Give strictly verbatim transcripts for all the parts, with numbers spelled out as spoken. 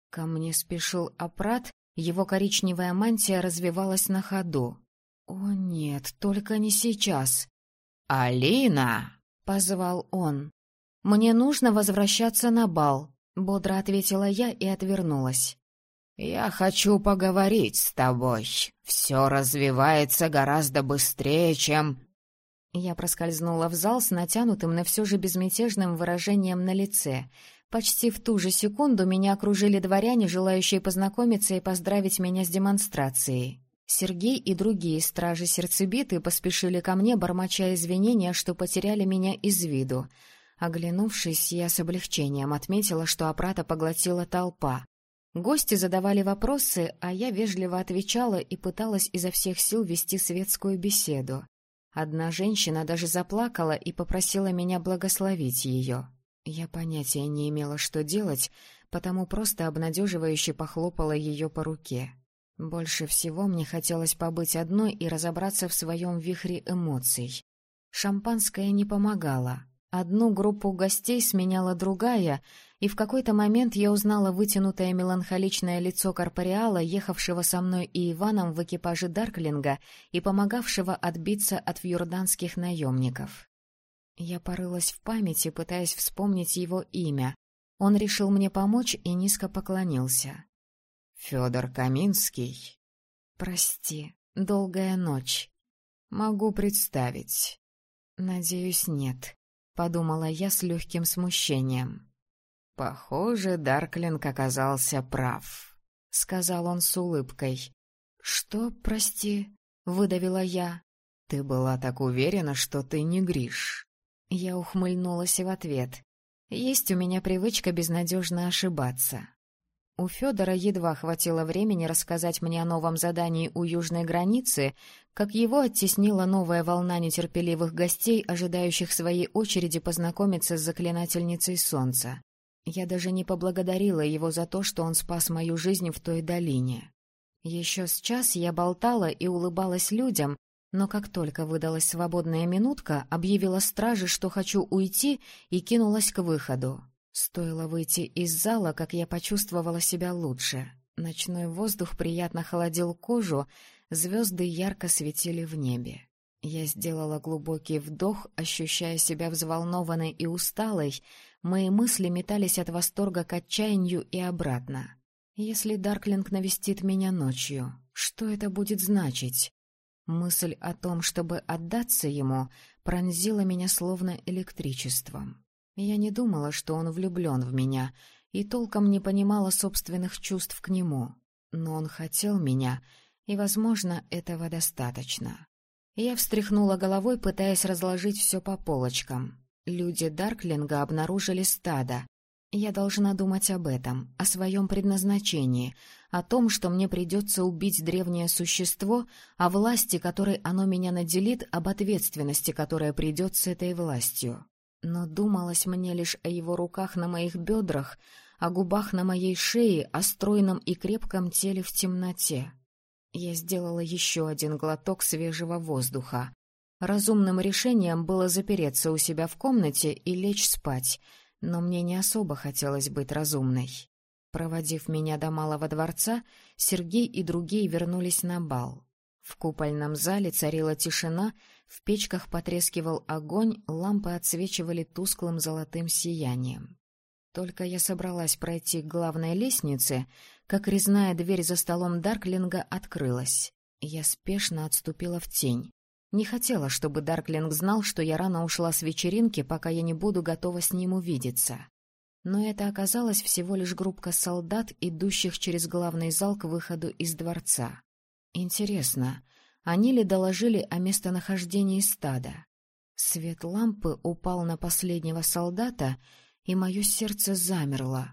Ко мне спешил Апрат, его коричневая мантия развивалась на ходу. «О нет, только не сейчас!» «Алина!» — позвал он. «Мне нужно возвращаться на бал», — бодро ответила я и отвернулась. «Я хочу поговорить с тобой. Все развивается гораздо быстрее, чем...» Я проскользнула в зал с натянутым, но все же безмятежным выражением на лице. Почти в ту же секунду меня окружили дворяне, желающие познакомиться и поздравить меня с демонстрацией. Сергей и другие стражи сердцебиты поспешили ко мне, бормоча извинения, что потеряли меня из виду. Оглянувшись, я с облегчением отметила, что Апрата поглотила толпа. Гости задавали вопросы, а я вежливо отвечала и пыталась изо всех сил вести светскую беседу. Одна женщина даже заплакала и попросила меня благословить ее. Я понятия не имела, что делать, потому просто обнадеживающе похлопала ее по руке. Больше всего мне хотелось побыть одной и разобраться в своем вихре эмоций. Шампанское не помогало. Одну группу гостей сменяла другая, и в какой-то момент я узнала вытянутое меланхоличное лицо корпориала, ехавшего со мной и Иваном в экипаже Дарклинга и помогавшего отбиться от фьюрданских наемников. Я порылась в памяти, пытаясь вспомнить его имя. Он решил мне помочь и низко поклонился. «Федор Каминский?» «Прости, долгая ночь. Могу представить». «Надеюсь, нет», — подумала я с легким смущением. «Похоже, Дарклинг оказался прав», — сказал он с улыбкой. «Что, прости?» — выдавила я. «Ты была так уверена, что ты не Гриш». Я ухмыльнулась в ответ. Есть у меня привычка безнадежно ошибаться. У Федора едва хватило времени рассказать мне о новом задании у южной границы, как его оттеснила новая волна нетерпеливых гостей, ожидающих своей очереди познакомиться с заклинательницей солнца. Я даже не поблагодарила его за то, что он спас мою жизнь в той долине. Еще с час я болтала и улыбалась людям, но как только выдалась свободная минутка, объявила страже, что хочу уйти, и кинулась к выходу. Стоило выйти из зала, как я почувствовала себя лучше. Ночной воздух приятно холодил кожу, звезды ярко светили в небе. Я сделала глубокий вдох, ощущая себя взволнованной и усталой. Мои мысли метались от восторга к отчаянию и обратно. Если Дарклинг навестит меня ночью, что это будет значить? Мысль о том, чтобы отдаться ему, пронзила меня словно электричеством. Я не думала, что он влюблен в меня, и толком не понимала собственных чувств к нему. Но он хотел меня, и, возможно, этого достаточно. Я встряхнула головой, пытаясь разложить все по полочкам. Люди Дарклинга обнаружили стадо. Я должна думать об этом, о своем предназначении, о том, что мне придется убить древнее существо, о власти, которой оно меня наделит, об ответственности, которая придет с этой властью. Но думалось мне лишь о его руках на моих бедрах, о губах на моей шее, о стройном и крепком теле в темноте. Я сделала еще один глоток свежего воздуха. Разумным решением было запереться у себя в комнате и лечь спать, но мне не особо хотелось быть разумной. Проводив меня до Малого дворца, Сергей и другие вернулись на бал. В купольном зале царила тишина, в печках потрескивал огонь, лампы отсвечивали тусклым золотым сиянием. Только я собралась пройти к главной лестнице, как резная дверь за столом Дарклинга открылась. Я спешно отступила в тень. Не хотела, чтобы Дарклинг знал, что я рано ушла с вечеринки, пока я не буду готова с ним увидеться. Но это оказалась всего лишь группка солдат, идущих через главный зал к выходу из дворца. Интересно, они ли доложили о местонахождении стада? Свет лампы упал на последнего солдата, и мое сердце замерло.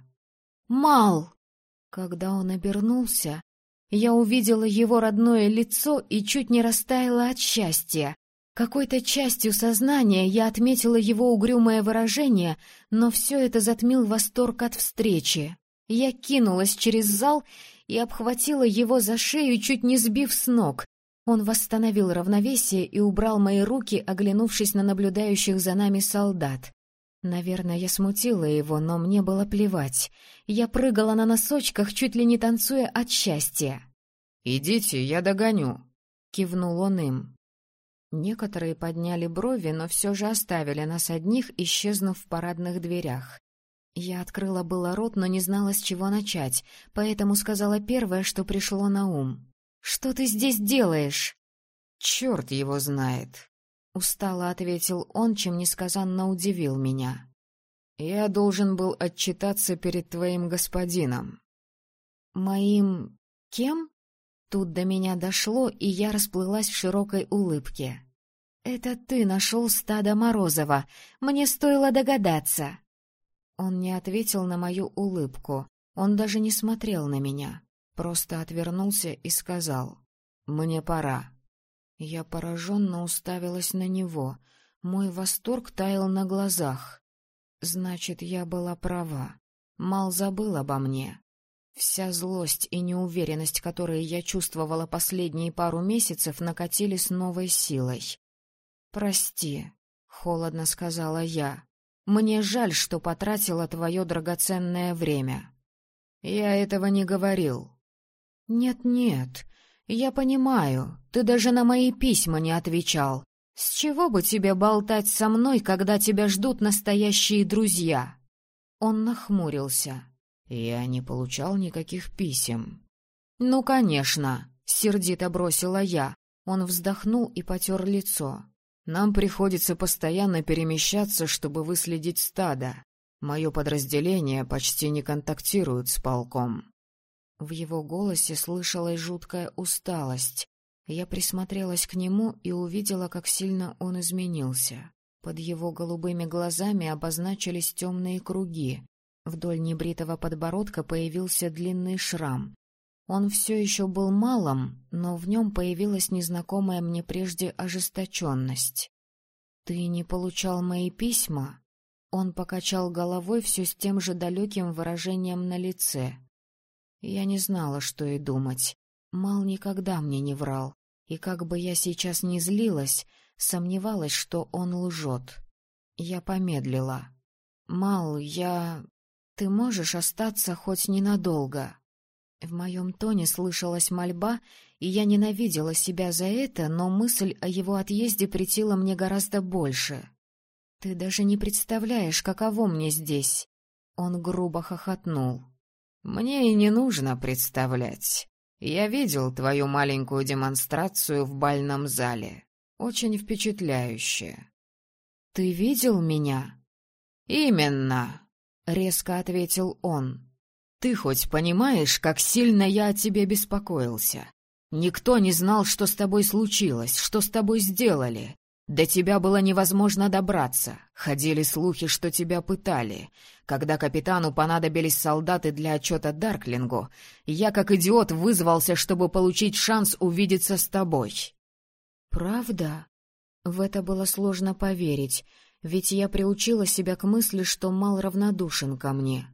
«Мал!» Когда он обернулся, я увидела его родное лицо и чуть не растаяла от счастья. Какой-то частью сознания я отметила его угрюмое выражение, но все это затмил восторг от встречи. Я кинулась через зал и обхватила его за шею, чуть не сбив с ног. Он восстановил равновесие и убрал мои руки, оглянувшись на наблюдающих за нами солдат. Наверное, я смутила его, но мне было плевать. Я прыгала на носочках, чуть ли не танцуя от счастья. «Идите, я догоню», — кивнул он им. Некоторые подняли брови, но все же оставили нас одних, исчезнув в парадных дверях. Я открыла было рот, но не знала, с чего начать, поэтому сказала первое, что пришло на ум. «Что ты здесь делаешь?» «Черт его знает», — устало ответил он, чем несказанно удивил меня. «Я должен был отчитаться перед твоим господином». «Моим... кем?» Тут до меня дошло, и я расплылась в широкой улыбке. «Это ты нашел стадо Морозова. Мне стоило догадаться». Он не ответил на мою улыбку. Он даже не смотрел на меня. Просто отвернулся и сказал: «Мне пора». Я пораженно уставилась на него. Мой восторг таял на глазах. Значит, я была права. Мал забыл обо мне. Вся злость и неуверенность, которые я чувствовала последние пару месяцев, накатили с новой силой. «Прости», — холодно сказала я. «Мне жаль, что потратила твое драгоценное время». «Я этого не говорил». «Нет-нет, я понимаю, ты даже на мои письма не отвечал. С чего бы тебе болтать со мной, когда тебя ждут настоящие друзья?» Он нахмурился. «Я не получал никаких писем». «Ну, конечно», — сердито бросила я. Он вздохнул и потер лицо. «Нам приходится постоянно перемещаться, чтобы выследить стадо. Мое подразделение почти не контактирует с полком». В его голосе слышалась жуткая усталость. Я присмотрелась к нему и увидела, как сильно он изменился. Под его голубыми глазами обозначились темные круги. Вдоль небритого подбородка появился длинный шрам. Он все еще был малым, но в нем появилась незнакомая мне прежде ожесточенность. «Ты не получал мои письма?» Он покачал головой все с тем же далеким выражением на лице. Я не знала, что и думать. Мал никогда мне не врал, и как бы я сейчас ни злилась, сомневалась, что он лжет. Я помедлила. «Мал, я... Ты можешь остаться хоть ненадолго?» В моем тоне слышалась мольба, и я ненавидела себя за это, но мысль о его отъезде претила мне гораздо больше. «Ты даже не представляешь, каково мне здесь!» Он грубо хохотнул. «Мне и не нужно представлять. Я видел твою маленькую демонстрацию в бальном зале. Очень впечатляюще». «Ты видел меня?» «Именно», — резко ответил он. «Ты хоть понимаешь, как сильно я о тебе беспокоился? Никто не знал, что с тобой случилось, что с тобой сделали. До тебя было невозможно добраться. Ходили слухи, что тебя пытали. Когда капитану понадобились солдаты для отчета Дарклингу, я, как идиот, вызвался, чтобы получить шанс увидеться с тобой». «Правда?» В это было сложно поверить, ведь я приучила себя к мысли, что Мал равнодушен ко мне.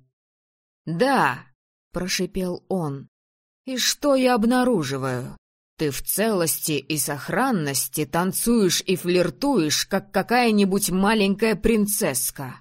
«Да», — прошипел он. «И что я обнаруживаю? Ты в целости и сохранности танцуешь и флиртуешь, как какая-нибудь маленькая принцесска».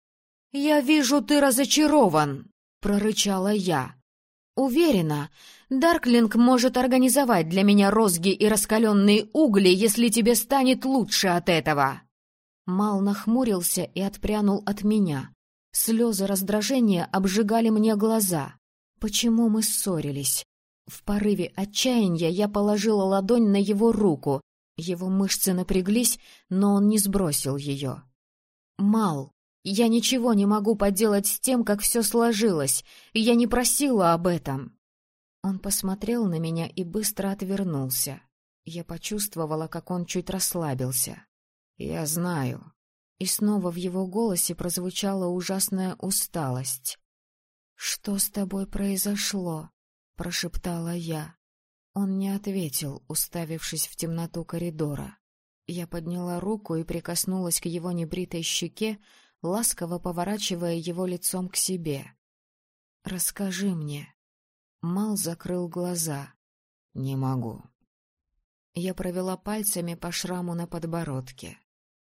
«Я вижу, ты разочарован», — прорычала я. «Уверена, Дарклинг может организовать для меня розги и раскаленные угли, если тебе станет лучше от этого». Мал нахмурился и отпрянул от меня. Слезы раздражения обжигали мне глаза. Почему мы ссорились? В порыве отчаяния я положила ладонь на его руку. Его мышцы напряглись, но он не сбросил ее. «Мал, я ничего не могу поделать с тем, как все сложилось, и я не просила об этом». Он посмотрел на меня и быстро отвернулся. Я почувствовала, как он чуть расслабился. «Я знаю». И снова в его голосе прозвучала ужасная усталость. «Что с тобой произошло?» — прошептала я. Он не ответил, уставившись в темноту коридора. Я подняла руку и прикоснулась к его небритой щеке, ласково поворачивая его лицом к себе. «Расскажи мне». Мал закрыл глаза. «Не могу». Я провела пальцами по шраму на подбородке.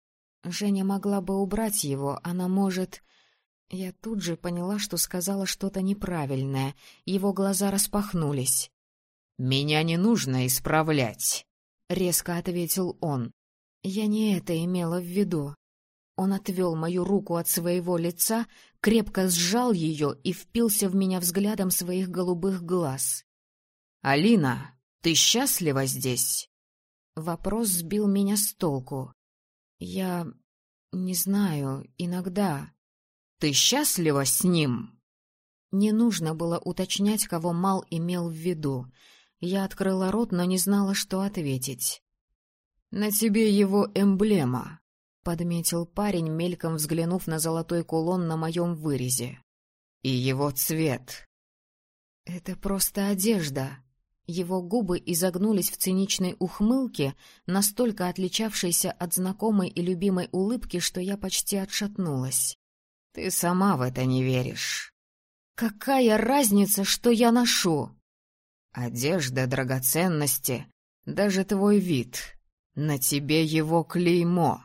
Женя могла бы убрать его, она может... Я тут же поняла, что сказала что-то неправильное. Его глаза распахнулись. «Меня не нужно исправлять», — резко ответил он. Я не это имела в виду. Он отвел мою руку от своего лица, крепко сжал ее и впился в меня взглядом своих голубых глаз. «Алина, ты счастлива здесь?» Вопрос сбил меня с толку. Я... не знаю, иногда... «Ты счастлива с ним?» Не нужно было уточнять, кого Мал имел в виду. Я открыла рот, но не знала, что ответить. «На тебе его эмблема», — подметил парень, мельком взглянув на золотой кулон на моем вырезе. «И его цвет». «Это просто одежда». Его губы изогнулись в циничной ухмылке, настолько отличавшейся от знакомой и любимой улыбки, что я почти отшатнулась. «Ты сама в это не веришь». «Какая разница, что я ношу?» «Одежда, драгоценности, даже твой вид. На тебе его клеймо».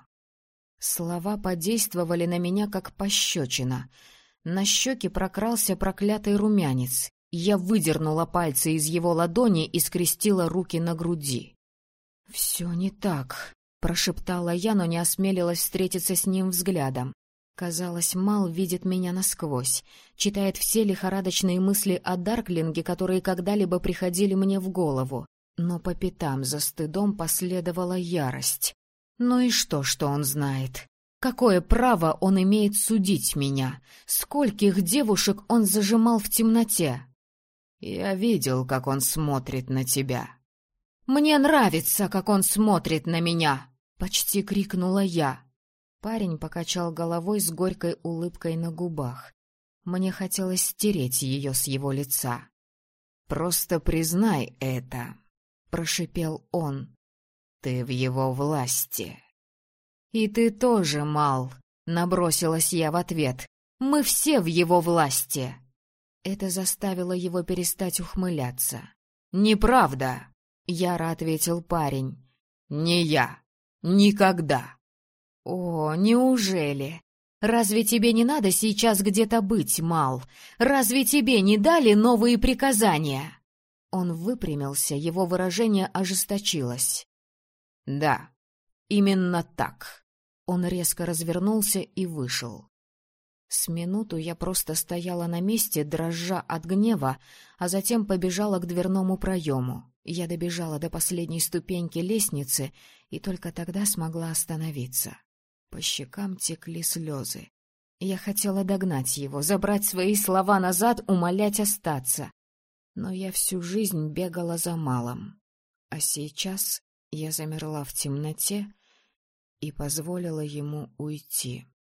Слова подействовали на меня, как пощечина. На щеке прокрался проклятый румянец. Я выдернула пальцы из его ладони и скрестила руки на груди. «Все не так», — прошептала я, но не осмелилась встретиться с ним взглядом. Казалось, Мал видит меня насквозь, читает все лихорадочные мысли о Дарклинге, которые когда-либо приходили мне в голову. Но по пятам за стыдом последовала ярость. Ну и что, что он знает? Какое право он имеет судить меня? Скольких девушек он зажимал в темноте? Я видел, как он смотрит на тебя. «Мне нравится, как он смотрит на меня!» — почти крикнула я. Парень покачал головой с горькой улыбкой на губах. Мне хотелось стереть ее с его лица. «Просто признай это», — прошипел он. «Ты в его власти». «И ты тоже, Мал», — набросилась я в ответ. «Мы все в его власти». Это заставило его перестать ухмыляться. «Неправда», — яро ответил парень. «Не я. Никогда». «О, неужели? Разве тебе не надо сейчас где-то быть, Мал? Разве тебе не дали новые приказания?» Он выпрямился, его выражение ожесточилось. «Да, именно так». Он резко развернулся и вышел. С минуту я просто стояла на месте, дрожа от гнева, а затем побежала к дверному проему. Я добежала до последней ступеньки лестницы и только тогда смогла остановиться. По щекам текли слезы. Я хотела догнать его, забрать свои слова назад, умолять остаться. Но я всю жизнь бегала за Малом. А сейчас я замерла в темноте и позволила ему уйти.